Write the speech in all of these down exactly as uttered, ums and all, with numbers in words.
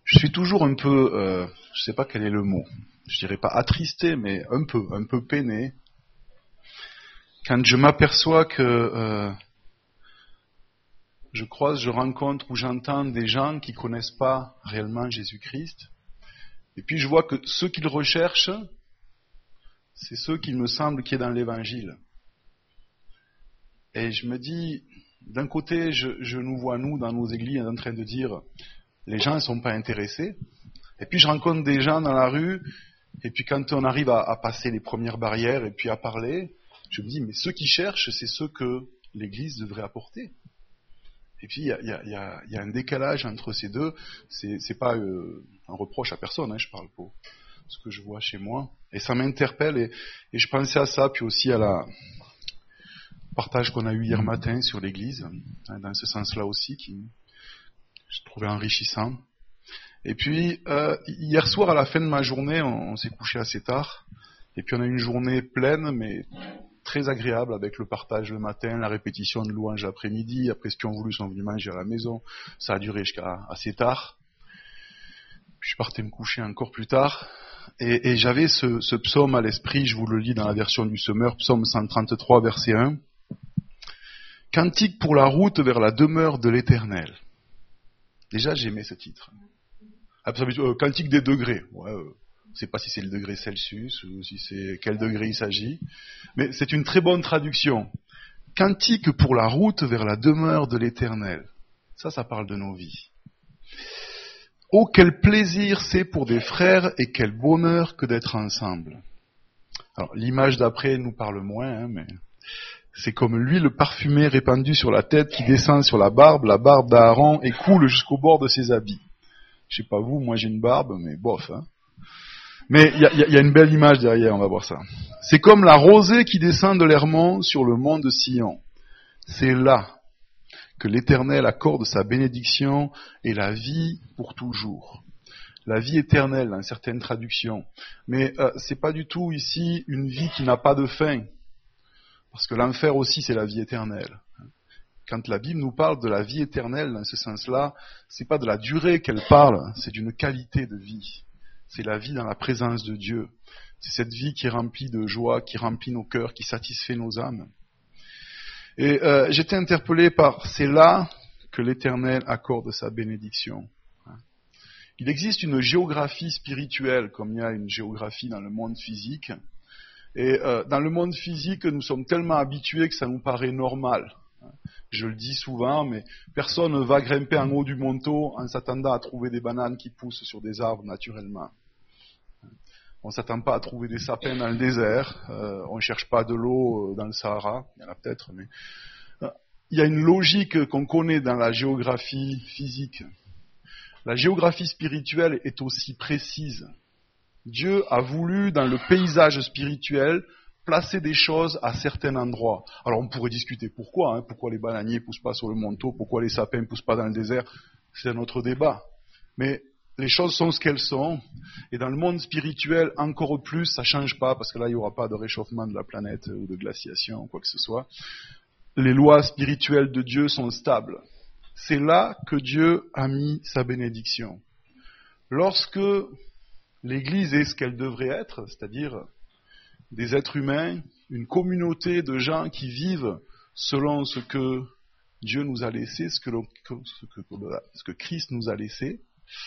Je suis toujours un peu, euh, je sais pas quel est le mot, je dirais pas attristé, mais un peu, un peu peiné, quand je m'aperçois que euh, je croise, je rencontre ou j'entends des gens qui connaissent pas réellement Jésus-Christ, et puis je vois que ceux qu'ils recherchent, c'est ceux qu'il me semble qui est dans l'Évangile. Et je me dis, d'un côté, je, je nous vois, nous, dans nos églises, en train de dire, les gens ne sont pas intéressés. Et puis je rencontre des gens dans la rue, et puis quand on arrive à, à passer les premières barrières et puis à parler, je me dis, mais ceux qui cherchent, c'est ceux que l'Église devrait apporter. Et puis il y a, y, a, y, a, y a un décalage entre ces deux. C'est, c'est pas euh, un reproche à personne, hein, je parle pour ce que je vois chez moi. Et ça m'interpelle, et, et je pensais à ça, puis aussi à la partage qu'on a eu hier matin sur l'Église, hein, dans ce sens-là aussi, qui je trouvais enrichissant. Et puis, euh, hier soir, à la fin de ma journée, on, on s'est couché assez tard. Et puis, on a eu une journée pleine, mais très agréable, avec le partage le matin, la répétition de louanges l'après-midi. Après, ceux qui ont voulu sont venus manger à la maison. Ça a duré jusqu'à assez tard. Puis, je partais me coucher encore plus tard. Et, et j'avais ce, ce psaume à l'esprit, je vous le lis dans la version du Semeur, psaume cent trente-trois, verset un. Cantique pour la route vers la demeure de l'Éternel. Déjà, j'aimais ce titre. Absolument, euh, cantique des degrés. Ouais, euh, je ne sais pas si c'est le degré Celsius ou si c'est quel degré il s'agit, mais c'est une très bonne traduction. Cantique pour la route vers la demeure de l'Éternel. Ça, ça parle de nos vies. Oh, quel plaisir c'est pour des frères et quel bonheur que d'être ensemble. Alors, l'image d'après nous parle moins, hein, mais c'est comme l'huile parfumée répandue sur la tête qui descend sur la barbe, la barbe d'Aaron et coule jusqu'au bord de ses habits. Je sais pas vous, moi j'ai une barbe, mais bof. Hein. Mais il y a, y, a, y a une belle image derrière, on va voir ça. C'est comme la rosée qui descend de l'Hermon sur le mont de Sion. C'est là que l'Éternel accorde sa bénédiction et la vie pour toujours. La vie éternelle, dans certaines traductions. Mais euh, c'est pas du tout ici une vie qui n'a pas de fin. Parce que l'enfer aussi, c'est la vie éternelle. Quand la Bible nous parle de la vie éternelle, dans ce sens-là, c'est pas de la durée qu'elle parle, c'est d'une qualité de vie. C'est la vie dans la présence de Dieu. C'est cette vie qui est remplie de joie, qui remplit nos cœurs, qui satisfait nos âmes. Et euh, j'étais interpellé par « c'est là que l'Éternel accorde sa bénédiction ». Il existe une géographie spirituelle, comme il y a une géographie dans le monde physique. Et euh, dans le monde physique, nous sommes tellement habitués que ça nous paraît normal. Je le dis souvent, mais personne ne va grimper en haut du manteau en s'attendant à trouver des bananes qui poussent sur des arbres naturellement. On ne s'attend pas à trouver des sapins dans le désert, euh, on ne cherche pas de l'eau dans le Sahara, il y en a peut-être, mais euh, il y a une logique qu'on connaît dans la géographie physique. La géographie spirituelle est aussi précise. Dieu a voulu, dans le paysage spirituel, placer des choses à certains endroits. Alors on pourrait discuter pourquoi, hein, pourquoi les bananiers poussent pas sur le manteau, pourquoi les sapins poussent pas dans le désert, c'est un autre débat. Mais les choses sont ce qu'elles sont, et dans le monde spirituel, encore plus, ça change pas, parce que là il n'y aura pas de réchauffement de la planète ou de glaciation ou quoi que ce soit. Les lois spirituelles de Dieu sont stables. C'est là que Dieu a mis sa bénédiction. Lorsque l'Église est ce qu'elle devrait être, c'est-à-dire des êtres humains, une communauté de gens qui vivent selon ce que Dieu nous a laissé, ce que, ce que, ce que Christ nous a laissé,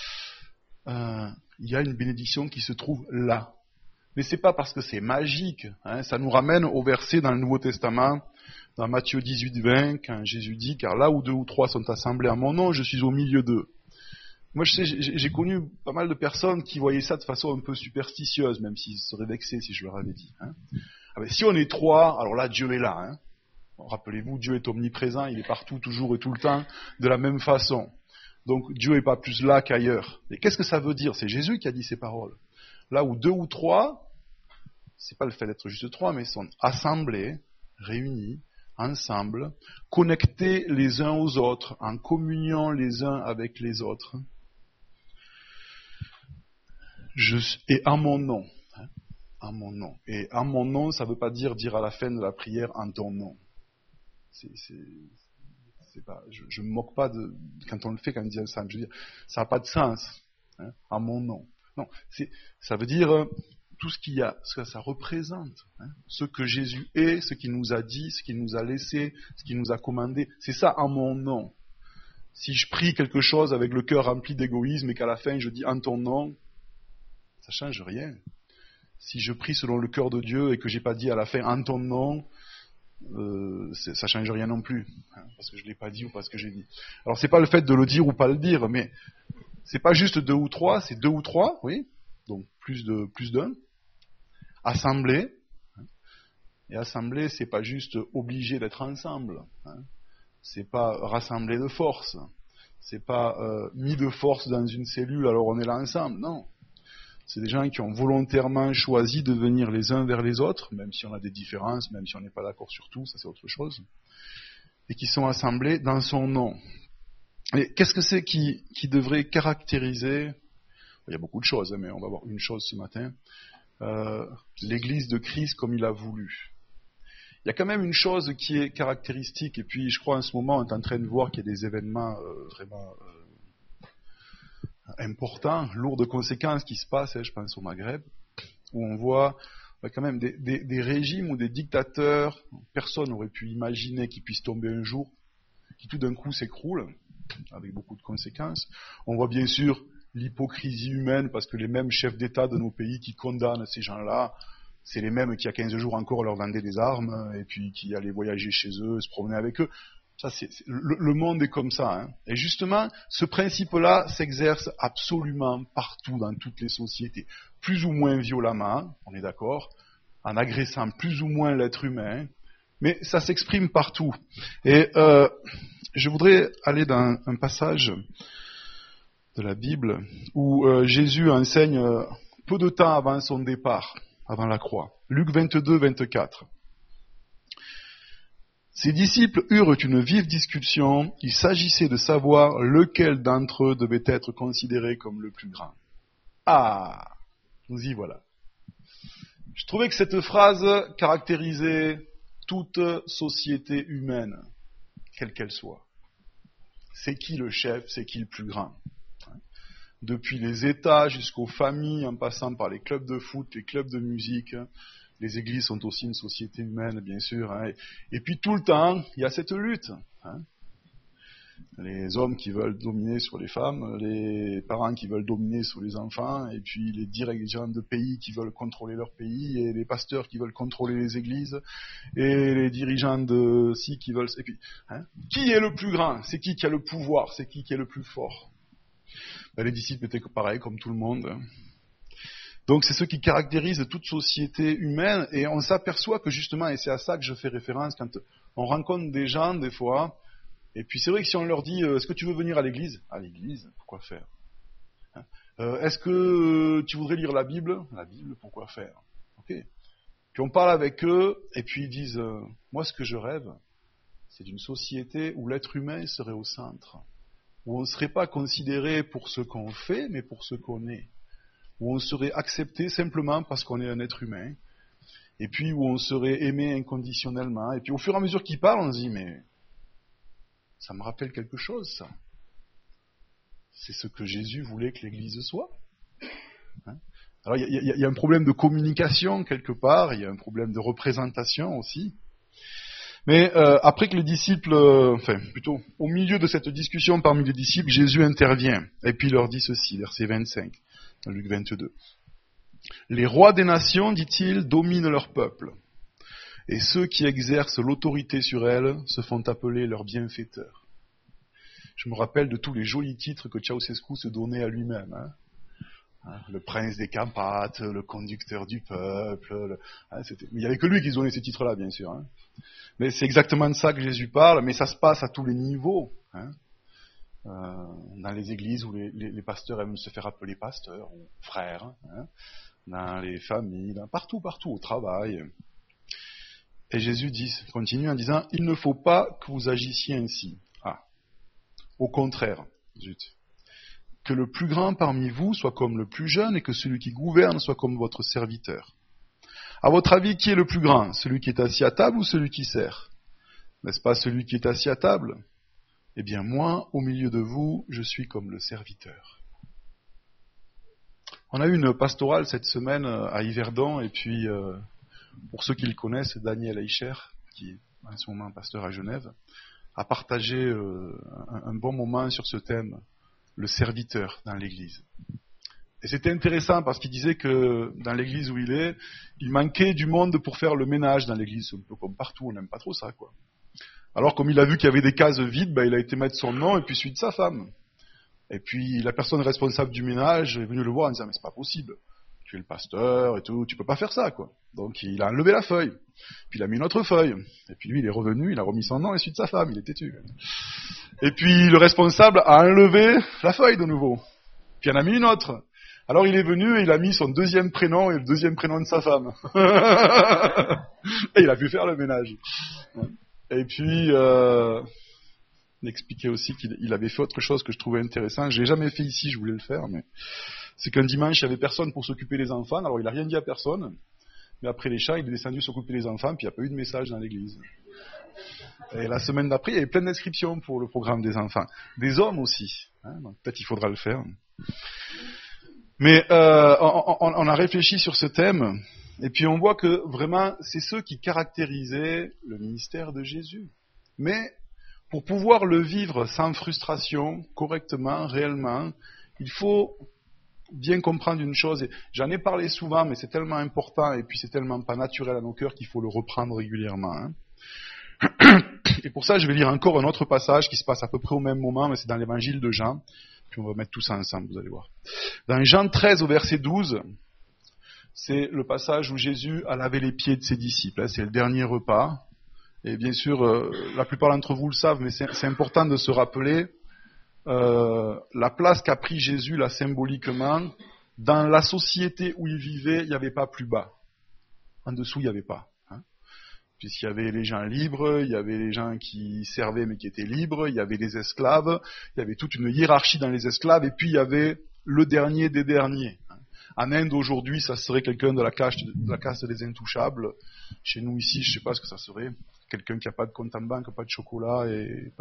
euh, il y a une bénédiction qui se trouve là. Mais c'est pas parce que c'est magique, hein, ça nous ramène au verset dans le Nouveau Testament, dans Matthieu dix-huit vingt, quand Jésus dit « Car là où deux ou trois sont assemblés à mon nom, je suis au milieu d'eux ». Moi, je sais, j'ai, j'ai connu pas mal de personnes qui voyaient ça de façon un peu superstitieuse, même s'ils seraient vexés si je leur avais dit. Hein. Ah ben, si on est trois, alors là, Dieu est là. Hein. Bon, rappelez-vous, Dieu est omniprésent, il est partout, toujours et tout le temps, de la même façon. Donc, Dieu n'est pas plus là qu'ailleurs. Et qu'est-ce que ça veut dire ? C'est Jésus qui a dit ces paroles. Là où deux ou trois, c'est pas le fait d'être juste trois, mais ils sont assemblés, réunis, ensemble, connectés les uns aux autres, en communion les uns avec les autres. Je, et en mon nom, hein, en mon nom. Et en mon nom, ça ne veut pas dire dire à la fin de la prière en ton nom. C'est, c'est, c'est pas, je ne me moque pas de quand on le fait, quand on dit ensemble. Je veux dire, ça n'a pas de sens. hein, en mon nom. Non, c'est, ça veut dire euh, tout ce qu'il y a, ce que ça représente, hein, ce que Jésus est, ce qu'il nous a dit, ce qu'il nous a laissé, ce qu'il nous a commandé. C'est ça en mon nom. Si je prie quelque chose avec le cœur rempli d'égoïsme et qu'à la fin je dis en ton nom, ça change rien. Si je prie selon le cœur de Dieu et que j'ai pas dit à la fin en ton nom, euh, ça change rien non plus, hein, parce que je l'ai pas dit ou parce que j'ai dit. Alors c'est pas le fait de le dire ou pas le dire, mais c'est pas juste deux ou trois, c'est deux ou trois, oui, donc plus de plus d'un. Assemblée, hein, et assemblée, c'est pas juste obligé d'être ensemble, hein, c'est pas rassembler de force, c'est pas euh, mis de force dans une cellule alors on est là ensemble, non. C'est des gens qui ont volontairement choisi de venir les uns vers les autres, même si on a des différences, même si on n'est pas d'accord sur tout, ça c'est autre chose, et qui sont assemblés dans son nom. Et qu'est-ce que c'est qui, qui devrait caractériser, il y a beaucoup de choses, hein, mais on va voir une chose ce matin, euh, l'Église de Christ comme il a voulu. Il y a quand même une chose qui est caractéristique, et puis je crois en ce moment on est en train de voir qu'il y a des événements euh, vraiment... Euh, important, lourd de conséquences qui se passe, hein, je pense au Maghreb, où on voit bah, quand même des, des, des régimes ou des dictateurs, personne n'aurait pu imaginer qu'ils puissent tomber un jour, qui tout d'un coup s'écroulent, avec beaucoup de conséquences. On voit bien sûr l'hypocrisie humaine, parce que les mêmes chefs d'État de nos pays qui condamnent ces gens-là, c'est les mêmes qui il y a quinze jours encore leur vendaient des armes, et puis qui allaient voyager chez eux, se promener avec eux. Ça, c'est, c'est, le, le monde est comme ça. Hein. Et justement, ce principe-là s'exerce absolument partout dans toutes les sociétés, plus ou moins violemment, on est d'accord, en agressant plus ou moins l'être humain, mais ça s'exprime partout. Et euh, je voudrais aller dans un passage de la Bible où euh, Jésus enseigne euh, peu de temps avant son départ, avant la croix. Luc vingt-deux, vingt-quatre. Ses disciples eurent une vive discussion, il s'agissait de savoir lequel d'entre eux devait être considéré comme le plus grand. Ah, nous y voilà. Je trouvais que cette phrase caractérisait toute société humaine, quelle qu'elle soit. C'est qui le chef, c'est qui le plus grand. Depuis les États jusqu'aux familles, en passant par les clubs de foot, les clubs de musique, les églises sont aussi une société humaine, bien sûr. Hein. Et puis tout le temps, il y a cette lutte. Hein. Les hommes qui veulent dominer sur les femmes, les parents qui veulent dominer sur les enfants, et puis les dirigeants de pays qui veulent contrôler leur pays, et les pasteurs qui veulent contrôler les églises, et les dirigeants de ci qui veulent... Et puis, hein. Qui est le plus grand? C'est qui qui a le pouvoir? C'est qui qui est le plus fort? Ben, les disciples étaient pareils, comme tout le monde. Donc c'est ce qui caractérise toute société humaine, et on s'aperçoit que justement, et c'est à ça que je fais référence, quand on rencontre des gens des fois, et puis c'est vrai que si on leur dit euh, « Est-ce que tu veux venir à l'église ?»« À l'église, pourquoi faire hein euh, Est-ce que tu voudrais lire la Bible ?»« La Bible, pourquoi faire ?» Ok. Puis on parle avec eux, et puis ils disent euh, « Moi ce que je rêve, c'est d'une société où l'être humain serait au centre, où on ne serait pas considéré pour ce qu'on fait, mais pour ce qu'on est. » Où on serait accepté simplement parce qu'on est un être humain, et puis où on serait aimé inconditionnellement, et puis au fur et à mesure qu'il parle, on se dit, mais ça me rappelle quelque chose, ça. C'est ce que Jésus voulait que l'Église soit. Hein Alors il y, y, y a un problème de communication quelque part, il y a un problème de représentation aussi. Mais euh, après que les disciples, euh, enfin plutôt au milieu de cette discussion parmi les disciples, Jésus intervient, et puis il leur dit ceci, verset vingt-cinq. Luc vingt-deux. Les rois des nations, dit-il, dominent leur peuple, et ceux qui exercent l'autorité sur elles se font appeler leurs bienfaiteurs. Je me rappelle de tous les jolis titres que Ceausescu se donnait à lui-même. Hein. Le prince des Carpates, le conducteur du peuple. Le... Hein, c'était... Mais il n'y avait que lui qui se donnait ces titres-là, bien sûr. Hein. Mais c'est exactement de ça que Jésus parle, mais ça se passe à tous les niveaux. Hein. Euh, dans les églises où les, les, les pasteurs aiment se faire appeler pasteurs ou frères, hein, dans les familles, dans, partout, partout, au travail. Et Jésus dit, continue en disant, il ne faut pas que vous agissiez ainsi. Ah, au contraire, zut, que le plus grand parmi vous soit comme le plus jeune et que celui qui gouverne soit comme votre serviteur. À votre avis, qui est le plus grand, celui qui est assis à table ou celui qui sert? N'est-ce pas celui qui est assis à table? Eh bien moi, au milieu de vous, je suis comme le serviteur. On a eu une pastorale cette semaine à Yverdon, et puis, euh, pour ceux qui le connaissent, Daniel Eicher, qui est en ce moment pasteur à Genève, a partagé euh, un, un bon moment sur ce thème, le serviteur dans l'Église. Et c'était intéressant parce qu'il disait que dans l'église où il est, il manquait du monde pour faire le ménage dans l'église. Un peu comme partout, on n'aime pas trop ça, quoi. Alors, comme il a vu qu'il y avait des cases vides, ben, il a été mettre son nom et puis celui de sa femme. Et puis, la personne responsable du ménage est venue le voir en disant, mais c'est pas possible. Tu es le pasteur et tout, tu peux pas faire ça, quoi. Donc, il a enlevé la feuille. Puis, il a mis une autre feuille. Et puis, lui, il est revenu, il a remis son nom et celui de sa femme, il est têtu. Et puis, le responsable a enlevé la feuille de nouveau. Puis, il en a mis une autre. Alors il est venu et il a mis son deuxième prénom et le deuxième prénom de sa femme. Et il a pu faire le ménage. Et puis, euh, il expliquait aussi qu'il avait fait autre chose que je trouvais intéressant. Je l'ai jamais fait ici, je voulais le faire, mais c'est qu'un dimanche, il n'y avait personne pour s'occuper des enfants. Alors il n'a rien dit à personne. Mais après les chats, il est descendu s'occuper des enfants, puis il n'y a pas eu de message dans l'église. Et la semaine d'après, il y avait plein d'inscriptions pour le programme des enfants. Des hommes aussi. Hein, donc peut-être il faudra le faire. Mais euh, on, on, on a réfléchi sur ce thème, et puis on voit que vraiment, c'est ceux qui caractérisaient le ministère de Jésus. Mais pour pouvoir le vivre sans frustration, correctement, réellement, il faut bien comprendre une chose, et j'en ai parlé souvent, mais c'est tellement important, et puis c'est tellement pas naturel à nos cœurs qu'il faut le reprendre régulièrement. Hein. Et pour ça, je vais lire encore un autre passage qui se passe à peu près au même moment, mais c'est dans l'évangile de Jean. Puis on va mettre tout ça ensemble, vous allez voir. Dans Jean treize au verset douze, c'est le passage où Jésus a lavé les pieds de ses disciples. C'est le dernier repas. Et bien sûr, euh, la plupart d'entre vous le savent, mais c'est, c'est important de se rappeler euh, la place qu'a pris Jésus, là, symboliquement, dans la société où il vivait, il n'y avait pas plus bas. En dessous, il n'y avait pas. Puisqu'il y avait les gens libres, il y avait les gens qui servaient mais qui étaient libres, il y avait les esclaves, il y avait toute une hiérarchie dans les esclaves, et puis il y avait le dernier des derniers. En Inde, aujourd'hui, ça serait quelqu'un de la caste, de la caste des intouchables. Chez nous, ici, je ne sais pas ce que ça serait. Quelqu'un qui n'a pas de compte en banque, pas de chocolat, et,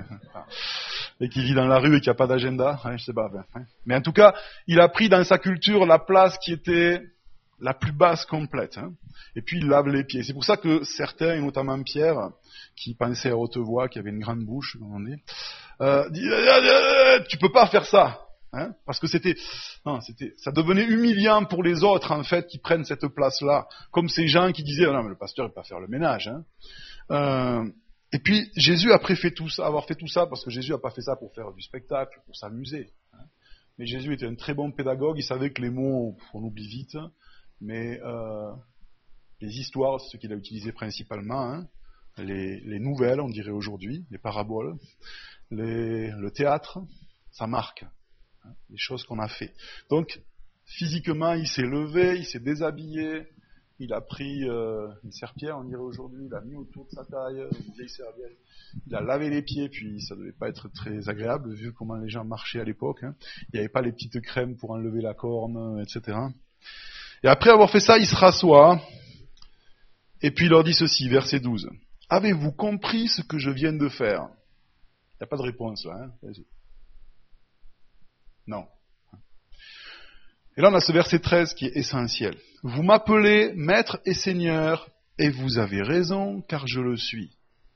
et qui vit dans la rue et qui n'a pas d'agenda. Hein, je sais pas. Hein. Mais en tout cas, il a pris dans sa culture la place qui était la plus basse complète. Hein. Et puis il lave les pieds. C'est pour ça que certains, et notamment Pierre, qui pensait à haute voix, qui avait une grande bouche, comme on dit, euh, dit « Tu peux pas faire ça hein !» Parce que c'était, non, c'était, ça devenait humiliant pour les autres, en fait, qui prennent cette place-là. Comme ces gens qui disaient « Non, mais le pasteur, il peut pas faire le ménage. Hein. » euh, Et puis Jésus, après fait tout ça, avoir fait tout ça, parce que Jésus n'a pas fait ça pour faire du spectacle, pour s'amuser. Hein. Mais Jésus était un très bon pédagogue, il savait que les mots, on oublie vite, mais euh, les histoires, c'est ce qu'il a utilisé principalement, hein, les, les nouvelles, on dirait aujourd'hui, les paraboles, les, le théâtre, ça marque, hein, les choses qu'on a fait. Donc, physiquement, il s'est levé, il s'est déshabillé, il a pris euh, une serpillière, on dirait aujourd'hui, il l'a mis autour de sa taille, une vieille serviette, il a lavé les pieds, puis ça devait pas être très agréable, vu comment les gens marchaient à l'époque. Hein. Il n'y avait pas les petites crèmes pour enlever la corne, et cetera. Et après avoir fait ça, il se rassoit, et puis il leur dit ceci, verset douze. « Avez-vous compris ce que je viens de faire ?» Il n'y a pas de réponse là. Hein. Non. Et là, on a ce verset treize qui est essentiel. « Vous m'appelez Maître et Seigneur, et vous avez raison, car je le suis. »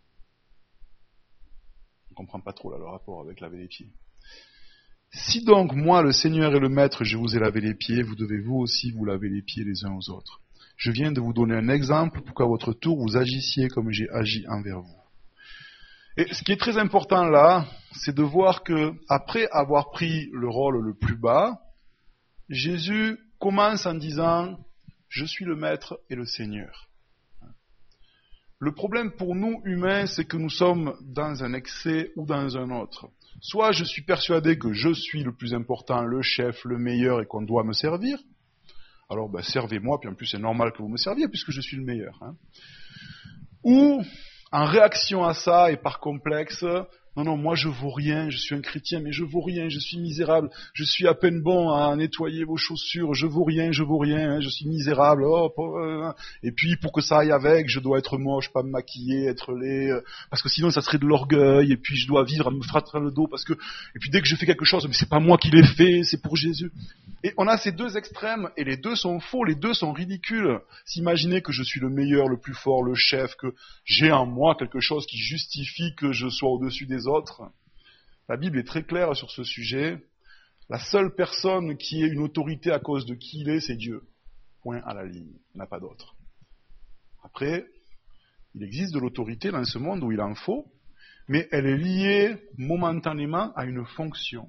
On ne comprend pas trop là le rapport avec laver les pieds. Si donc, moi, le Seigneur et le Maître, je vous ai lavé les pieds, vous devez vous aussi vous laver les pieds les uns aux autres. Je viens de vous donner un exemple pour qu'à votre tour, vous agissiez comme j'ai agi envers vous. Et ce qui est très important là, c'est de voir que, après avoir pris le rôle le plus bas, Jésus commence en disant « Je suis le Maître et le Seigneur ». Le problème pour nous, humains, c'est que nous sommes dans un excès ou dans un autre. Soit je suis persuadé que je suis le plus important, le chef, le meilleur et qu'on doit me servir. Alors ben, servez-moi, puis en plus c'est normal que vous me serviez puisque je suis le meilleur. Hein. Ou, en réaction à ça et par complexe, non, non, moi je vaux rien, je suis un chrétien, mais je vaux rien, je suis misérable, je suis à peine bon à nettoyer vos chaussures, je vaux rien, je vaux rien, hein, je suis misérable, oh, oh, et puis pour que ça aille avec, je dois être moche, pas me maquiller, être laid, parce que sinon ça serait de l'orgueil, et puis je dois vivre à me frotter le dos, parce que, et puis dès que je fais quelque chose, mais c'est pas moi qui l'ai fait, c'est pour Jésus. Et on a ces deux extrêmes, et les deux sont faux, les deux sont ridicules. S'imaginer que je suis le meilleur, le plus fort, le chef, que j'ai en moi quelque chose qui justifie que je sois au-dessus des autres. La Bible est très claire sur ce sujet. La seule personne qui ait une autorité à cause de qui il est, c'est Dieu. Point à la ligne, il n'y en a pas d'autre. Après, il existe de l'autorité dans ce monde où il en faut, mais elle est liée momentanément à une fonction.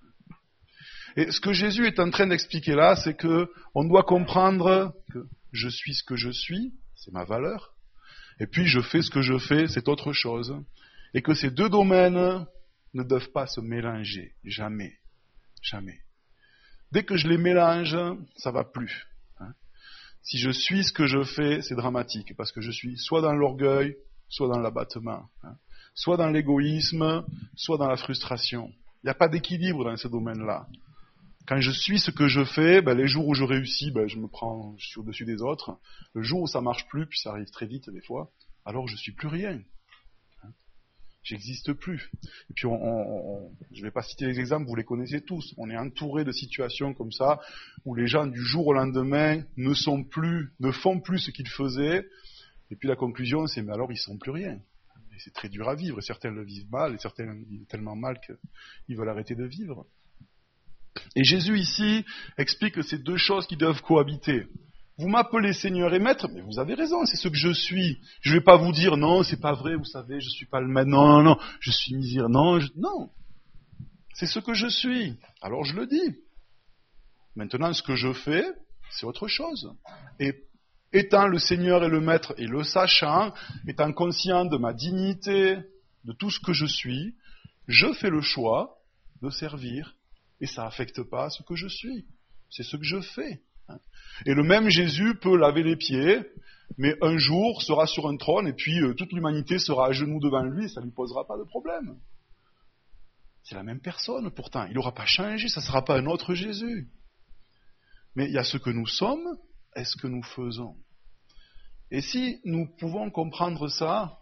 Et ce que Jésus est en train d'expliquer là, c'est que on doit comprendre que je suis ce que je suis, c'est ma valeur, et puis je fais ce que je fais, c'est autre chose, et que ces deux domaines ne doivent pas se mélanger, jamais, jamais. Dès que je les mélange, ça va plus. Hein. Si je suis ce que je fais, c'est dramatique, parce que je suis soit dans l'orgueil, soit dans l'abattement, hein. Soit dans l'égoïsme, soit dans la frustration. Il n'y a pas d'équilibre dans ce domaine-là. Quand je suis ce que je fais, ben, les jours où je réussis, ben, je me prends, je suis au-dessus des autres. Le jour où ça marche plus, puis ça arrive très vite des fois, alors je suis plus rien. Hein. J'existe plus. Et puis, on, on, on, je ne vais pas citer les exemples, vous les connaissez tous. On est entouré de situations comme ça, où les gens du jour au lendemain ne sont plus, ne font plus ce qu'ils faisaient. Et puis la conclusion, c'est mais alors ils sont plus rien. Et c'est très dur à vivre. Et certains le vivent mal, et certains le vivent tellement mal qu'ils veulent arrêter de vivre. Et Jésus ici explique que c'est deux choses qui doivent cohabiter. Vous m'appelez Seigneur et Maître, mais vous avez raison, c'est ce que je suis. Je ne vais pas vous dire non, c'est pas vrai, vous savez, je suis pas le Maître, non, non, non, je suis misère, non, je... non. C'est ce que je suis. Alors je le dis. Maintenant, ce que je fais, c'est autre chose. Et étant le Seigneur et le Maître et le sachant, étant conscient de ma dignité, de tout ce que je suis, je fais le choix de servir. Et ça n'affecte pas ce que je suis. C'est ce que je fais. Et le même Jésus peut laver les pieds, mais un jour sera sur un trône et puis euh, toute l'humanité sera à genoux devant lui et ça ne lui posera pas de problème. C'est la même personne pourtant. Il n'aura pas changé, ça ne sera pas un autre Jésus. Mais il y a ce que nous sommes et ce que nous faisons. Et si nous pouvons comprendre ça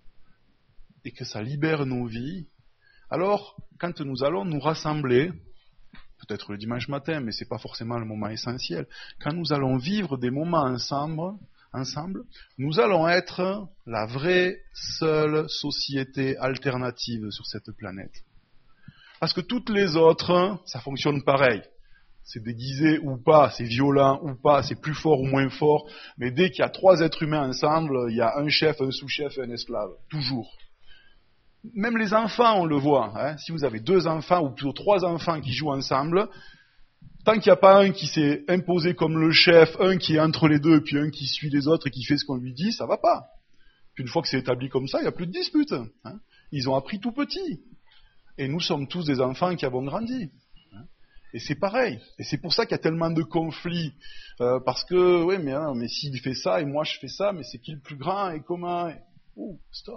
et que ça libère nos vies, alors quand nous allons nous rassembler, peut-être le dimanche matin, mais ce n'est pas forcément le moment essentiel. Quand nous allons vivre des moments ensemble, ensemble, nous allons être la vraie seule société alternative sur cette planète. Parce que toutes les autres, ça fonctionne pareil. C'est déguisé ou pas, c'est violent ou pas, c'est plus fort ou moins fort, mais dès qu'il y a trois êtres humains ensemble, il y a un chef, un sous-chef et un esclave. Toujours. Même les enfants, on le voit. Hein. Si vous avez deux enfants, ou plutôt trois enfants qui jouent ensemble, tant qu'il n'y a pas un qui s'est imposé comme le chef, un qui est entre les deux, puis un qui suit les autres et qui fait ce qu'on lui dit, ça va pas. Puis une fois que c'est établi comme ça, il n'y a plus de dispute. Hein. Ils ont appris tout petit. Et nous sommes tous des enfants qui avons grandi. Hein. Et c'est pareil. Et c'est pour ça qu'il y a tellement de conflits. Euh, parce que, oui, mais, hein, mais s'il fait ça et moi je fais ça, mais c'est qui le plus grand et comment et... Ouh, stop.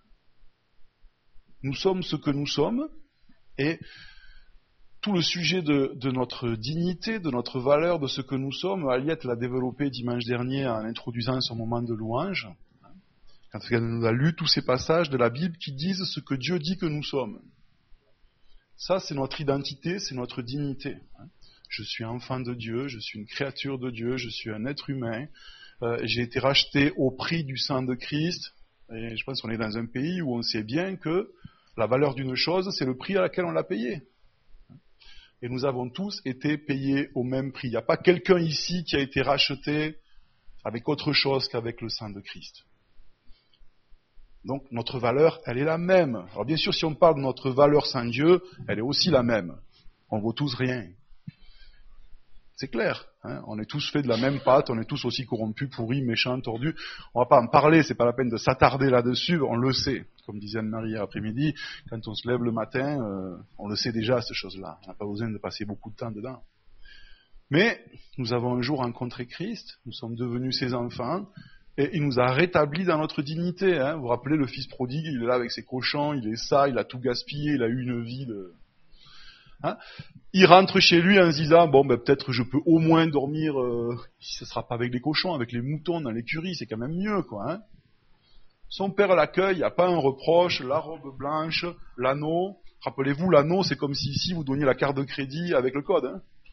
Nous sommes ce que nous sommes, et tout le sujet de, de notre dignité, de notre valeur, de ce que nous sommes, Aliette l'a développé dimanche dernier en introduisant son moment de louange, quand elle nous a lu tous ces passages de la Bible qui disent ce que Dieu dit que nous sommes. Ça, c'est notre identité, c'est notre dignité. Je suis enfant de Dieu, je suis une créature de Dieu, je suis un être humain, euh, j'ai été racheté au prix du sang de Christ, et je pense qu'on est dans un pays où on sait bien que la valeur d'une chose, c'est le prix à laquelle on l'a payé. Et nous avons tous été payés au même prix. Il n'y a pas quelqu'un ici qui a été racheté avec autre chose qu'avec le sang de Christ. Donc notre valeur, elle est la même. Alors bien sûr, si on parle de notre valeur sans Dieu, elle est aussi la même. On ne vaut tous rien. C'est clair, hein, on est tous faits de la même pâte, on est tous aussi corrompus, pourris, méchants, tordus. On ne va pas en parler, c'est pas la peine de s'attarder là-dessus, on le sait. Comme disait Anne-Marie hier après-midi, quand on se lève le matin, euh, on le sait déjà, ces choses-là. On n'a pas besoin de passer beaucoup de temps dedans. Mais nous avons un jour rencontré Christ, nous sommes devenus ses enfants, et il nous a rétablis dans notre dignité. Hein. Vous vous rappelez, le fils prodigue, il est là avec ses cochons, il est ça, il a tout gaspillé, il a eu une vie de... Hein, il rentre chez lui en se disant bon ben peut-être je peux au moins dormir euh, si ce sera pas avec les cochons, avec les moutons dans l'écurie, c'est quand même mieux quoi. Hein. Son père l'accueille, il n'y a pas un reproche, la robe blanche, l'anneau. Rappelez-vous, l'anneau c'est comme si ici vous donniez la carte de crédit avec le code. Hein.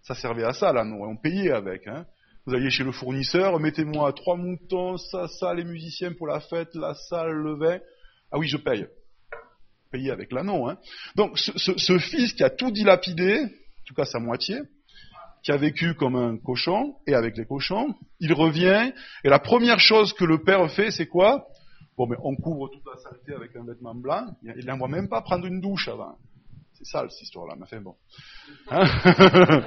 Ça servait à ça, l'anneau, on payait avec. Hein. Vous alliez chez le fournisseur, mettez-moi trois moutons, ça, ça, les musiciens pour la fête, la salle, le vin. Ah oui, je paye. Payé avec l'anneau. Hein. Donc ce, ce, ce fils qui a tout dilapidé, en tout cas sa moitié, qui a vécu comme un cochon, et avec les cochons, il revient, et la première chose que le père fait, c'est quoi? Bon, mais on couvre toute la saleté avec un vêtement blanc, il n'envoie même pas prendre une douche avant. C'est sale, cette histoire-là, mais enfin bon. Hein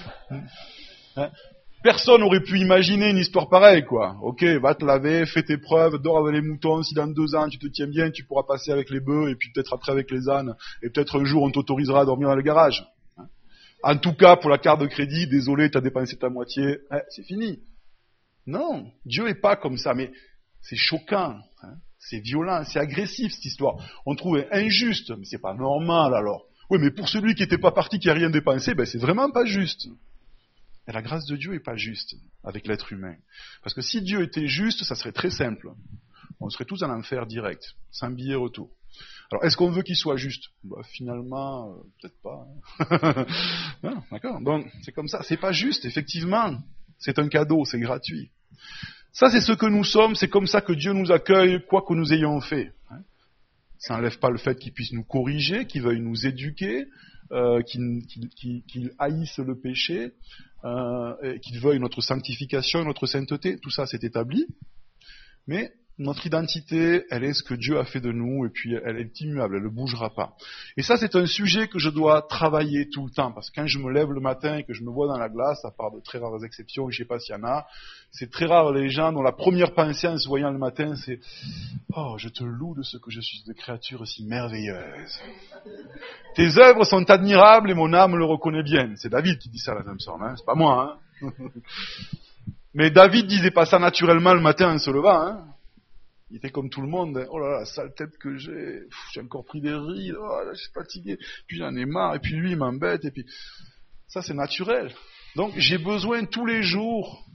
hein Personne n'aurait pu imaginer une histoire pareille, quoi. Ok, va te laver, fais tes preuves, dors avec les moutons, si dans deux ans tu te tiens bien, tu pourras passer avec les bœufs, et puis peut-être après avec les ânes, et peut-être un jour on t'autorisera à dormir dans le garage. En tout cas, pour la carte de crédit, désolé, t'as dépensé ta moitié, hein, c'est fini. Non, Dieu est pas comme ça, mais c'est choquant, hein, c'est violent, c'est agressif cette histoire. On trouve injuste, mais c'est pas normal alors. Oui, mais pour celui qui n'était pas parti, qui a rien dépensé, ben c'est vraiment pas juste. Et la grâce de Dieu est pas juste avec l'être humain. Parce que si Dieu était juste, ça serait très simple. On serait tous en enfer direct, sans billet retour. Alors, est-ce qu'on veut qu'il soit juste? Bah, finalement, euh, peut-être pas. Hein. Non, d'accord. Donc, c'est comme ça. C'est pas juste, effectivement. C'est un cadeau, c'est gratuit. Ça, c'est ce que nous sommes. C'est comme ça que Dieu nous accueille, quoi que nous ayons fait. Hein. Ça n'enlève pas le fait qu'il puisse nous corriger, qu'il veuille nous éduquer, euh, qu'il, qu'il, qu'il, qu'il haïsse le péché, euh, et qu'il veuille notre sanctification, notre sainteté. Tout ça, c'est établi. Mais notre identité, elle est ce que Dieu a fait de nous, et puis elle est immuable, elle ne bougera pas. Et ça, c'est un sujet que je dois travailler tout le temps, parce que quand je me lève le matin et que je me vois dans la glace, à part de très rares exceptions, je ne sais pas s'il y en a, c'est très rare les gens dont la première pensée en se voyant le matin, c'est « Oh, je te loue de ce que je suis de créature si merveilleuse. Tes œuvres sont admirables et mon âme le reconnaît bien. » C'est David qui dit ça, la Samson, hein, c'est pas moi. Hein. Mais David disait pas ça naturellement le matin en se levant, hein. Il était comme tout le monde, oh là là, la sale tête que j'ai, Pff, j'ai encore pris des rides, oh là, je suis fatigué, puis j'en ai marre, et puis lui il m'embête, et puis... Ça c'est naturel. Donc j'ai besoin tous les jours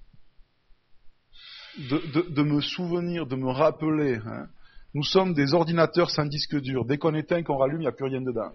de, de, de me souvenir, de me rappeler. Hein. Nous sommes des ordinateurs sans disque dur. Dès qu'on éteint, qu'on rallume, il n'y a plus rien dedans.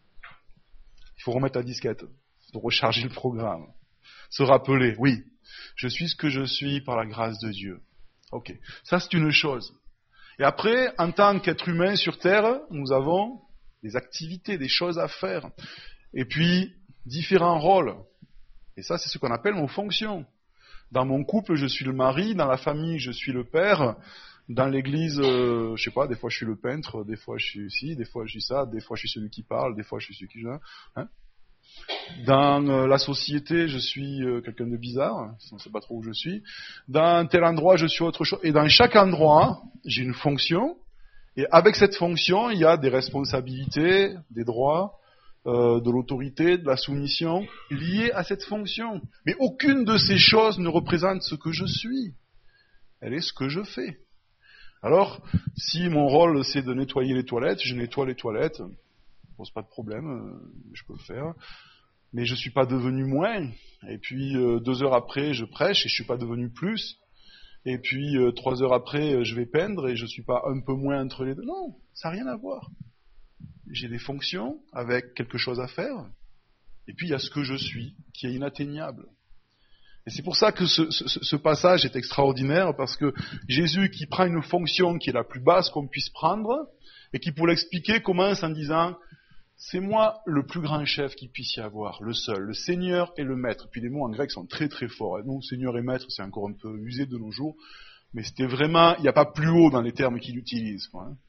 Il faut remettre la disquette, il faut recharger le programme. Se rappeler, oui, je suis ce que je suis par la grâce de Dieu. Ok, ça c'est une chose. Et après, en tant qu'être humain sur Terre, nous avons des activités, des choses à faire. Et puis, différents rôles. Et ça, c'est ce qu'on appelle nos fonctions. Dans mon couple, je suis le mari. Dans la famille, je suis le père. Dans l'église, euh, je sais pas, des fois je suis le peintre, des fois je suis ci, des fois je suis ça, des fois je suis celui qui parle, des fois je suis celui qui... Hein. Dans euh, la société, je suis euh, quelqu'un de bizarre, on ne sait pas trop où je suis. Dans tel endroit, je suis autre chose. Et dans chaque endroit, j'ai une fonction. Et avec cette fonction, il y a des responsabilités, des droits, euh, de l'autorité, de la soumission liées à cette fonction. Mais aucune de ces choses ne représente ce que je suis. Elle est ce que je fais. Alors, si mon rôle c'est de nettoyer les toilettes, je nettoie les toilettes. Ça ne pose pas de problème, euh, je peux le faire. Mais je suis pas devenu moins. Et puis euh, deux heures après, je prêche et je suis pas devenu plus. Et puis euh, trois heures après, je vais peindre et je suis pas un peu moins entre les deux. Non, ça n'a rien à voir. J'ai des fonctions avec quelque chose à faire. Et puis il y a ce que je suis, qui est inatteignable. Et c'est pour ça que ce, ce, ce passage est extraordinaire, parce que Jésus qui prend une fonction qui est la plus basse qu'on puisse prendre, et qui pour l'expliquer commence en disant... C'est moi le plus grand chef qu'il puisse y avoir, le seul, le Seigneur et le Maître. Puis les mots en grec sont très très forts. Nous, Seigneur et Maître, c'est encore un peu usé de nos jours, mais c'était vraiment, il n'y a pas plus haut dans les termes qu'il utilise. Quoi, hein.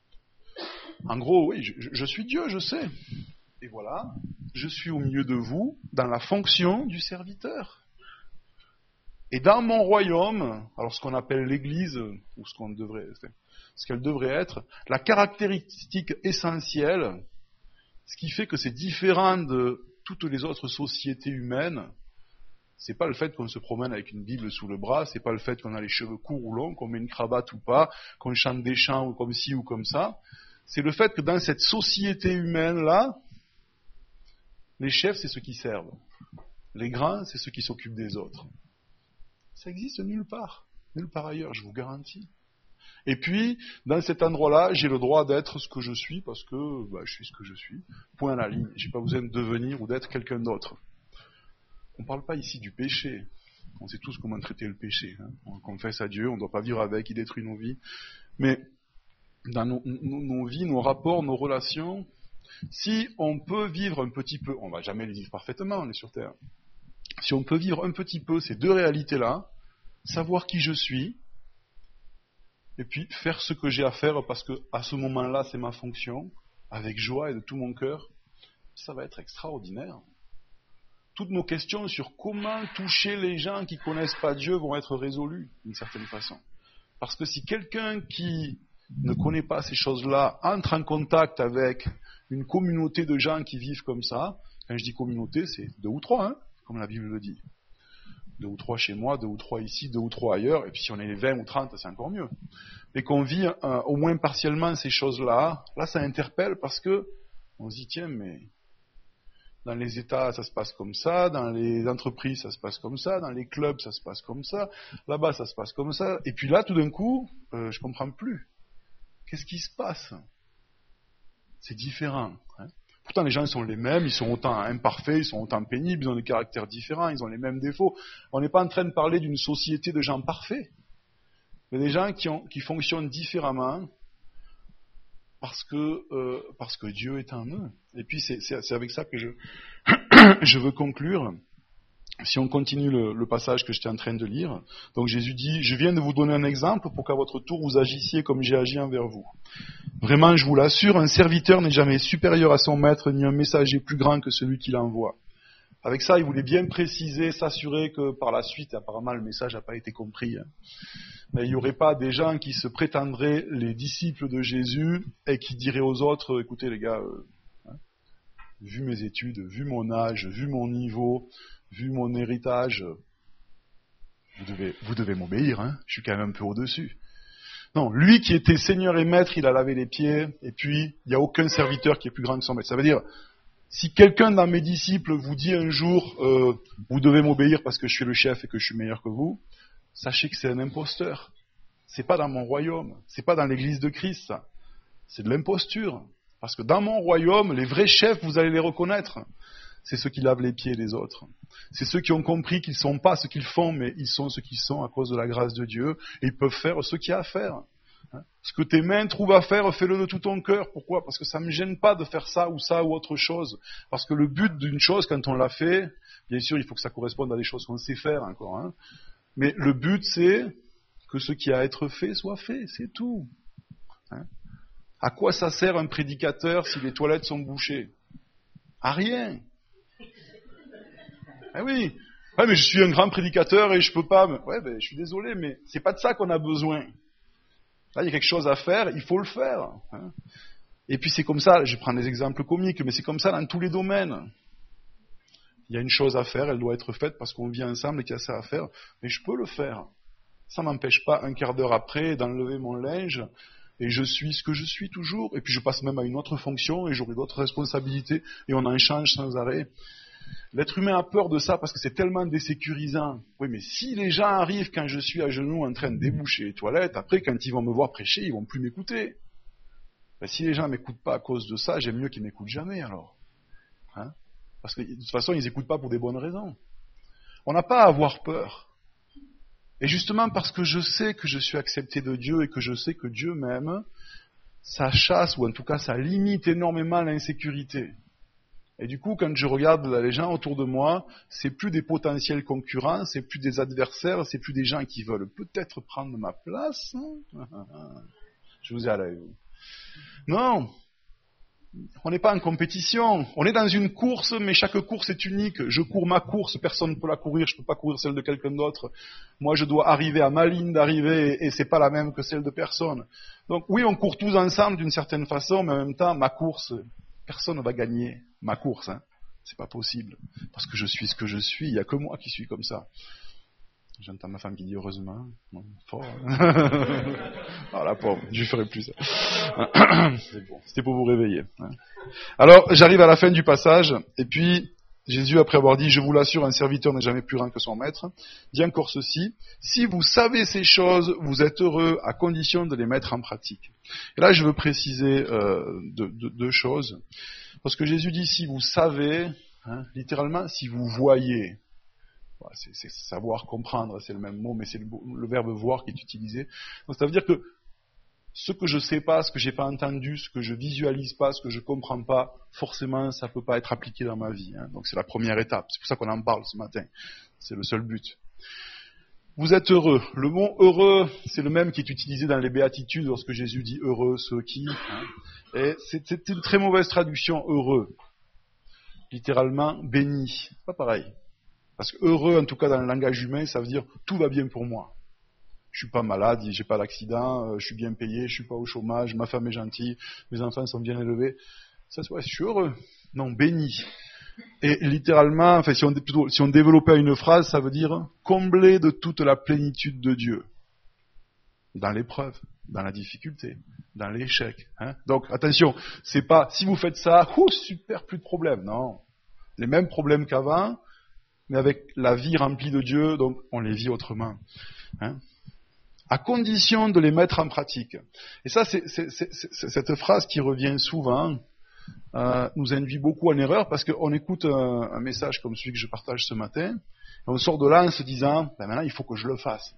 En gros, oui, je, je suis Dieu, je sais. Et voilà, je suis au milieu de vous dans la fonction du serviteur. Et dans mon royaume, alors ce qu'on appelle l'Église, ou ce qu'on devrait, ce qu'elle devrait être, la caractéristique essentielle, ce qui fait que c'est différent de toutes les autres sociétés humaines, c'est pas le fait qu'on se promène avec une Bible sous le bras, c'est pas le fait qu'on a les cheveux courts ou longs, qu'on met une cravate ou pas, qu'on chante des chants ou comme ci ou comme ça. C'est le fait que dans cette société humaine-là, les chefs, c'est ceux qui servent. Les grands, c'est ceux qui s'occupent des autres. Ça existe nulle part, nulle part ailleurs, je vous garantis. Et puis, dans cet endroit-là, j'ai le droit d'être ce que je suis, parce que bah, je suis ce que je suis. Point à la ligne. J'ai pas besoin de devenir ou d'être quelqu'un d'autre. on ne parle pas ici du péché. On sait tous comment traiter le péché. Hein. On confesse à Dieu, on ne doit pas vivre avec, il détruit nos vies. Mais dans nos, nos, nos vies, nos rapports, nos relations, si on peut vivre un petit peu, on ne va jamais les vivre parfaitement, on est sur Terre. Si on peut vivre un petit peu ces deux réalités-là, savoir qui je suis, et puis faire ce que j'ai à faire parce que à ce moment-là, c'est ma fonction, avec joie et de tout mon cœur, ça va être extraordinaire. Toutes nos questions sur comment toucher les gens qui ne connaissent pas Dieu vont être résolues d'une certaine façon. Parce que si quelqu'un qui ne connaît pas ces choses-là entre en contact avec une communauté de gens qui vivent comme ça, quand je dis communauté, c'est deux ou trois, hein, comme la Bible le dit. Deux ou trois chez moi, deux ou trois ici, deux ou trois ailleurs, et puis si on est vingt ou trente, c'est encore mieux. Et qu'on vit euh, au moins partiellement ces choses-là, là ça interpelle parce que on se dit, tiens, mais dans les États ça se passe comme ça, dans les entreprises ça se passe comme ça, dans les clubs ça se passe comme ça, là-bas ça se passe comme ça, et puis là tout d'un coup, euh, je comprends plus. Qu'est-ce qui se passe ? C'est différent. Hein. Pourtant, les gens ils sont les mêmes, ils sont autant imparfaits, ils sont autant pénibles, ils ont des caractères différents, ils ont les mêmes défauts. On n'est pas en train de parler d'une société de gens parfaits, mais des gens qui, ont, qui fonctionnent différemment parce que, euh, parce que Dieu est en eux. Et puis, c'est, c'est, c'est avec ça que je, je veux conclure. Si on continue le, le passage que j'étais en train de lire, donc Jésus dit, je viens de vous donner un exemple pour qu'à votre tour vous agissiez comme j'ai agi envers vous. Vraiment, je vous l'assure, un serviteur n'est jamais supérieur à son maître, ni un messager plus grand que celui qui l'envoie. Avec ça, il voulait bien préciser, s'assurer que par la suite, apparemment le message n'a pas été compris, hein, mais il n'y aurait pas des gens qui se prétendraient les disciples de Jésus et qui diraient aux autres, écoutez les gars, euh, hein, vu mes études, vu mon âge, vu mon niveau, vu mon héritage, vous devez, vous devez m'obéir, hein, je suis quand même un peu au-dessus. Non, lui qui était Seigneur et Maître, il a lavé les pieds, et puis il n'y a aucun serviteur qui est plus grand que son Maître. Ça veut dire, si quelqu'un dans mes disciples vous dit un jour, euh, vous devez m'obéir parce que je suis le chef et que je suis meilleur que vous, sachez que c'est un imposteur. C'est pas dans mon royaume, c'est pas dans l'église de Christ, ça. C'est de l'imposture. Parce que dans mon royaume, les vrais chefs, vous allez les reconnaître. C'est ceux qui lavent les pieds des autres. C'est ceux qui ont compris qu'ils ne sont pas ce qu'ils font, mais ils sont ce qu'ils sont à cause de la grâce de Dieu. Et ils peuvent faire ce qu'il y a à faire. Ce que tes mains trouvent à faire, fais-le de tout ton cœur. Pourquoi ? Parce que ça ne me gêne pas de faire ça ou ça ou autre chose. Parce que le but d'une chose, quand on l'a fait, bien sûr, il faut que ça corresponde à des choses qu'on sait faire encore. Hein. Mais le but, c'est que ce qui a à être fait soit fait. C'est tout. Hein. À quoi ça sert un prédicateur si les toilettes sont bouchées ? À rien. Ah oui, ouais, mais je suis un grand prédicateur et je peux pas. Ouais, ben, je suis désolé, mais c'est pas de ça qu'on a besoin. Là, il y a quelque chose à faire, il faut le faire. Hein. Et puis c'est comme ça, je prends des exemples comiques, mais c'est comme ça dans tous les domaines. Il y a une chose à faire, elle doit être faite parce qu'on vit ensemble et qu'il y a ça à faire, mais je peux le faire. Ça m'empêche pas un quart d'heure après d'enlever mon linge et je suis ce que je suis toujours. Et puis je passe même à une autre fonction et j'aurai d'autres responsabilités et on en change sans arrêt. L'être humain a peur de ça parce que c'est tellement désécurisant. Oui, mais si les gens arrivent quand je suis à genoux en train de déboucher les toilettes, après quand ils vont me voir prêcher, ils vont plus m'écouter. Ben, si les gens ne m'écoutent pas à cause de ça, j'aime mieux qu'ils m'écoutent jamais alors. Hein? Parce que de toute façon, ils n'écoutent pas pour des bonnes raisons. On n'a pas à avoir peur. Et justement parce que je sais que je suis accepté de Dieu et que je sais que Dieu m'aime, ça chasse ou en tout cas ça limite énormément l'insécurité. Et du coup, quand je regarde les gens autour de moi, c'est plus des potentiels concurrents, c'est plus des adversaires, c'est plus des gens qui veulent peut-être prendre ma place. Je vous ai à l'œil. Non, on n'est pas en compétition. On est dans une course, mais chaque course est unique. Je cours ma course, personne ne peut la courir, je ne peux pas courir celle de quelqu'un d'autre. Moi, je dois arriver à ma ligne d'arrivée, et c'est pas la même que celle de personne. Donc oui, on court tous ensemble d'une certaine façon, mais en même temps, ma course, personne ne va gagner ma course, hein. C'est pas possible. Parce que je suis ce que je suis, il n'y a que moi qui suis comme ça. J'entends ma femme qui dit heureusement. Bon, fort. Ah la pauvre, je ne ferai plus ça. C'est bon, c'était pour vous réveiller. Hein. Alors, j'arrive à la fin du passage, et puis Jésus, après avoir dit, je vous l'assure, un serviteur n'est jamais plus grand que son maître, dit encore ceci, si vous savez ces choses, vous êtes heureux à condition de les mettre en pratique. Et là, je veux préciser euh, deux, deux, deux choses. Parce que Jésus dit, si vous savez, hein, littéralement, si vous voyez. Voilà, c'est, c'est savoir comprendre, c'est le même mot, mais c'est le, le verbe voir qui est utilisé. Donc ça veut dire que ce que je ne sais pas, ce que j'ai pas entendu, ce que je visualise pas, ce que je comprends pas, forcément ça peut pas être appliqué dans ma vie. Hein. Donc c'est la première étape. C'est pour ça qu'on en parle ce matin. C'est le seul but. Vous êtes heureux. Le mot heureux, c'est le même qui est utilisé dans les béatitudes lorsque Jésus dit heureux ceux qui. Hein. Et c'est, c'est une très mauvaise traduction heureux. Littéralement béni. Pas pareil. Parce que heureux, en tout cas dans le langage humain, ça veut dire tout va bien pour moi. Je suis pas malade, j'ai pas d'accident, je suis bien payé, je suis pas au chômage, ma femme est gentille, mes enfants sont bien élevés. Ça, ouais, je suis heureux. Non, béni. Et littéralement, enfin, si on, plutôt, si on développait une phrase, ça veut dire combler de toute la plénitude de Dieu. Dans l'épreuve, dans la difficulté, dans l'échec. Hein. Donc, attention, c'est pas, si vous faites ça, ouh, super, plus de problèmes. Non. Les mêmes problèmes qu'avant, mais avec la vie remplie de Dieu, donc on les vit autrement. Hein. À condition de les mettre en pratique. Et ça, c'est, c'est, c'est, c'est cette phrase qui revient souvent, euh, nous induit beaucoup en erreur, parce qu'on écoute un, un message comme celui que je partage ce matin, et on sort de là en se disant, ben maintenant il faut que je le fasse.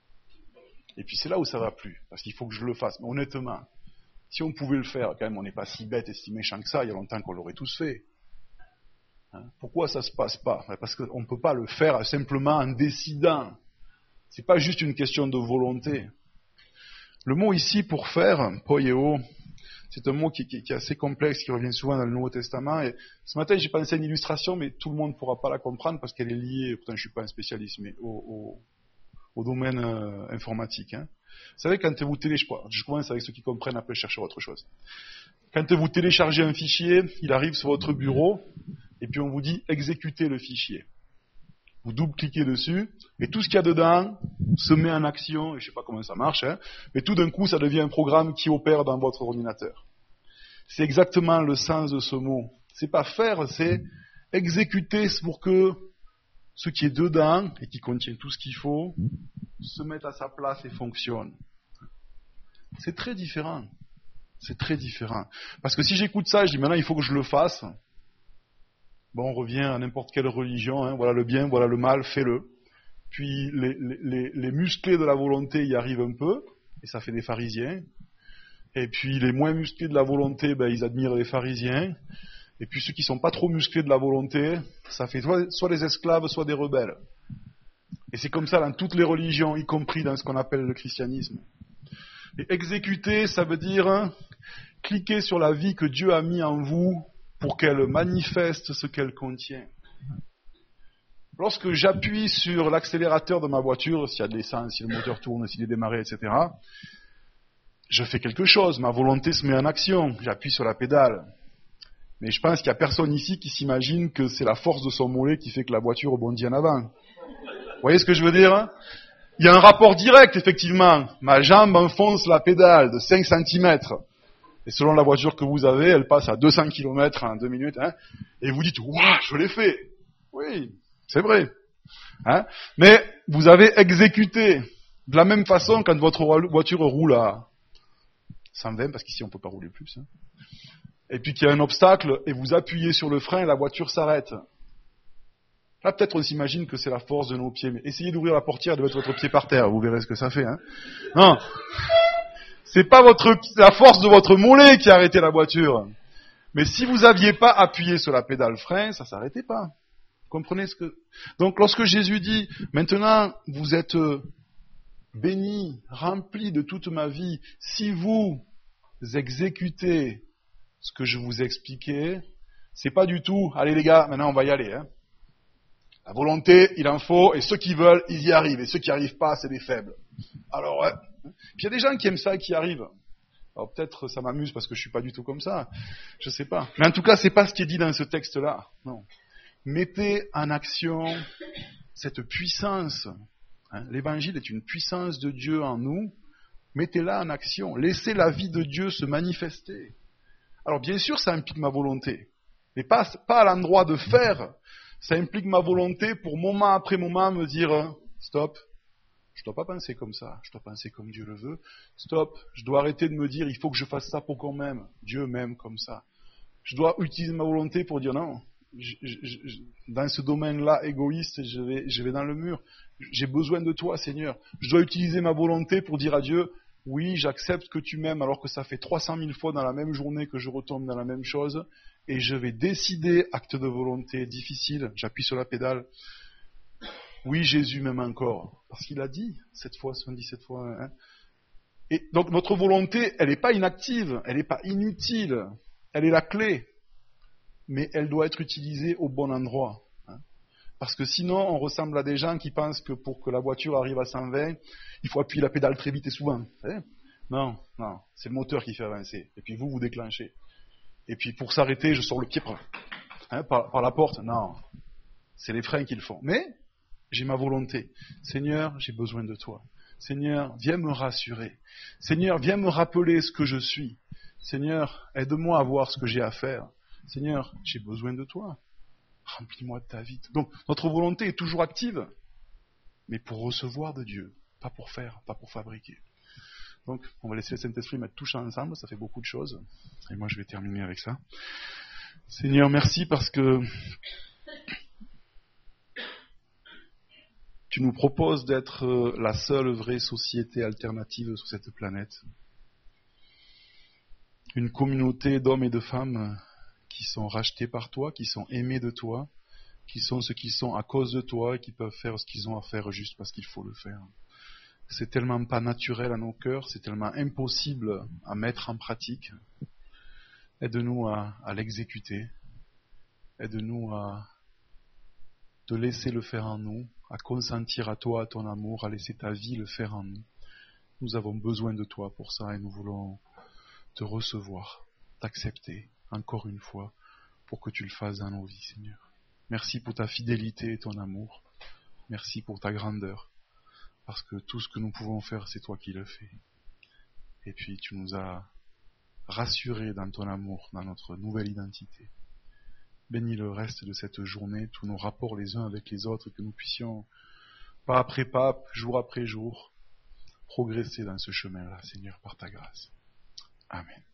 Et puis c'est là où ça va plus, parce qu'il faut que je le fasse. Mais honnêtement, si on pouvait le faire, quand même, on n'est pas si bête et si méchant que ça, il y a longtemps qu'on l'aurait tous fait. Hein, pourquoi ça se passe pas? Parce qu'on ne peut pas le faire simplement en décidant. C'est pas juste une question de volonté. Le mot ici pour faire, poieo, c'est un mot qui, qui, qui est assez complexe, qui revient souvent dans le Nouveau Testament. Et ce matin, j'ai pensé à une illustration, mais tout le monde ne pourra pas la comprendre parce qu'elle est liée, pourtant je suis pas un spécialiste, mais au, au, au domaine euh, informatique. Hein. Vous savez, quand vous téléchargez, je commence avec ceux qui comprennent, après je chercherai autre chose. Quand vous téléchargez un fichier, il arrive sur votre bureau, et puis on vous dit exécuter le fichier. Vous double-cliquez dessus, et tout ce qu'il y a dedans se met en action, et je ne sais pas comment ça marche, hein, mais tout d'un coup, ça devient un programme qui opère dans votre ordinateur. C'est exactement le sens de ce mot. C'est pas faire, c'est exécuter pour que ce qui est dedans, et qui contient tout ce qu'il faut, se mette à sa place et fonctionne. C'est très différent. C'est très différent. Parce que si j'écoute ça, je dis maintenant il faut que je le fasse. Bon, on revient à n'importe quelle religion, hein, voilà le bien, voilà le mal, fais-le. Puis les, les, les musclés de la volonté y arrivent un peu, et ça fait des pharisiens. Et puis les moins musclés de la volonté, ben, ils admirent les pharisiens. Et puis ceux qui sont pas trop musclés de la volonté, ça fait soit, soit des esclaves, soit des rebelles. Et c'est comme ça dans toutes les religions, y compris dans ce qu'on appelle le christianisme. Et exécuter, ça veut dire hein, cliquer sur la vie que Dieu a mis en vous pour qu'elle manifeste ce qu'elle contient. Lorsque j'appuie sur l'accélérateur de ma voiture, s'il y a de l'essence, si le moteur tourne, s'il est démarré, et cetera, je fais quelque chose, ma volonté se met en action, j'appuie sur la pédale. Mais je pense qu'il n'y a personne ici qui s'imagine que c'est la force de son mollet qui fait que la voiture rebondit en avant. Vous voyez ce que je veux dire hein? Il y a un rapport direct, effectivement. Ma jambe enfonce la pédale de cinq centimètres. Et selon la voiture que vous avez, elle passe à deux cents kilomètres en deux minutes. Hein, et vous dites, waouh, je l'ai fait. Oui, c'est vrai. Hein, mais vous avez exécuté. De la même façon, quand votre voiture roule à cent vingt, parce qu'ici on ne peut pas rouler plus, hein, et puis qu'il y a un obstacle, et vous appuyez sur le frein, et la voiture s'arrête. Là, peut-être on s'imagine que c'est la force de nos pieds. Mais essayez d'ouvrir la portière et de mettre votre pied par terre, vous verrez ce que ça fait. Hein. Non. C'est pas votre, la force de votre mollet qui a arrêté la voiture. Mais si vous aviez pas appuyé sur la pédale frein, ça s'arrêtait pas. Vous comprenez ce que... Donc lorsque Jésus dit, maintenant vous êtes bénis, remplis de toute ma vie, si vous exécutez ce que je vous expliquais, c'est pas du tout, allez les gars, maintenant on va y aller. Hein. La volonté, il en faut, et ceux qui veulent, ils y arrivent, et ceux qui n'y arrivent pas, c'est des faibles. Alors ouais. Puis il y a des gens qui aiment ça et qui y arrivent. Alors peut-être ça m'amuse parce que je suis pas du tout comme ça, je sais pas. Mais en tout cas, c'est pas ce qui est dit dans ce texte-là. Non. Mettez en action cette puissance. Hein. L'évangile est une puissance de Dieu en nous. Mettez-la en action. Laissez la vie de Dieu se manifester. Alors bien sûr, ça implique ma volonté, mais pas, pas à l'endroit de faire. Ça implique ma volonté pour moment après moment me dire stop. Je ne dois pas penser comme ça, je dois penser comme Dieu le veut. Stop, je dois arrêter de me dire il faut que je fasse ça pour qu'on m'aime. Dieu m'aime comme ça. Je dois utiliser ma volonté pour dire non, je, je, je, dans ce domaine-là égoïste, je vais, je vais dans le mur. J'ai besoin de toi, Seigneur. Je dois utiliser ma volonté pour dire à Dieu, oui, j'accepte que tu m'aimes alors que ça fait trois cent mille fois dans la même journée que je retombe dans la même chose. Et je vais décider, acte de volonté difficile, j'appuie sur la pédale. Oui, Jésus m'aime encore. Parce qu'il a dit, sept fois, soixante-dix-sept fois. Hein. Et donc notre volonté, elle n'est pas inactive, elle n'est pas inutile. Elle est la clé. Mais elle doit être utilisée au bon endroit. Hein. Parce que sinon, on ressemble à des gens qui pensent que pour que la voiture arrive à cent vingt, il faut appuyer la pédale très vite et souvent. Hein. Non, non, c'est le moteur qui fait avancer. Et puis vous, vous déclenchez. Et puis pour s'arrêter, je sors le pied par, hein, par, par la porte. Non, c'est les freins qui le font. Mais j'ai ma volonté. Seigneur, j'ai besoin de toi. Seigneur, viens me rassurer. Seigneur, viens me rappeler ce que je suis. Seigneur, aide-moi à voir ce que j'ai à faire. Seigneur, j'ai besoin de toi. Remplis-moi de ta vie. Donc, notre volonté est toujours active, mais pour recevoir de Dieu, pas pour faire, pas pour fabriquer. Donc, on va laisser le Saint-Esprit mettre tout ça ensemble, ça fait beaucoup de choses. Et moi, je vais terminer avec ça. Seigneur, merci parce que tu nous proposes d'être la seule vraie société alternative sur cette planète. Une communauté d'hommes et de femmes qui sont rachetés par toi, qui sont aimés de toi, qui sont ce qu'ils sont à cause de toi et qui peuvent faire ce qu'ils ont à faire juste parce qu'il faut le faire. C'est tellement pas naturel à nos cœurs, c'est tellement impossible à mettre en pratique. Aide-nous à, à l'exécuter. Aide-nous à te laisser le faire en nous, à consentir à toi, à ton amour, à laisser ta vie le faire en nous. Nous avons besoin de toi pour ça et nous voulons te recevoir, t'accepter, encore une fois, pour que tu le fasses dans nos vies, Seigneur. Merci pour ta fidélité et ton amour. Merci pour ta grandeur. Parce que tout ce que nous pouvons faire, c'est toi qui le fais. Et puis tu nous as rassurés dans ton amour, dans notre nouvelle identité. Bénis le reste de cette journée, tous nos rapports les uns avec les autres, que nous puissions, pas après pas, jour après jour, progresser dans ce chemin-là, Seigneur, par ta grâce. Amen.